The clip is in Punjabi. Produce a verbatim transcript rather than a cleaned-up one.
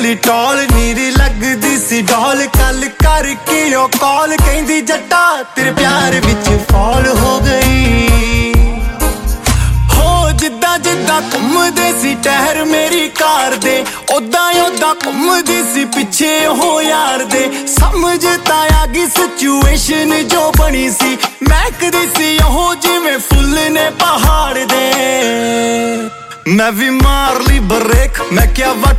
ਨਿਕਲੀ ਟੌਲ ਨੀਰੀ ਲੱਗਦੀ ਸੀ ਡੌਲ ਕੱਲ ਕਰਕੇ ਉਹ ਕਾਲ ਕਹਿੰਦੀ ਜੱਟਾ ਤੇਰੇ ਪਿਆਰ ਵਿੱਚ ਫਾਲ ਹੋ ਗਈ ਹੋ ਜਿੱਦਾਂ ਜਿੱਦਾਂ ਘੁੰਮਦੇ ਸੀ ਟਹਿਰ ਮੇਰੀ ਕਾਰ ਦੇ ਉਦਾਂ ਉਦਾਂ ਘੁੰਮਦੀ ਸੀ ਪਿੱਛੇ ਉਹ ਯਾਰ ਦੇ ਸਮਝ ਤਾਂ ਆ ਗਈ ਸਿਚੁਏਸ਼ਨ ਜੋ ਬਣੀ ਸੀ ਮਹਿਕਦੀ ਸੀ ਉਹ ਜਿਵੇਂ ਫੁੱਲ ਨੇ ਪਹਾੜ ਦੇ ਮੈਂ ਵੀ ਮਾਰ ਲਈ ਬਰੇਕ ਮੈਂ ਕਿਹਾ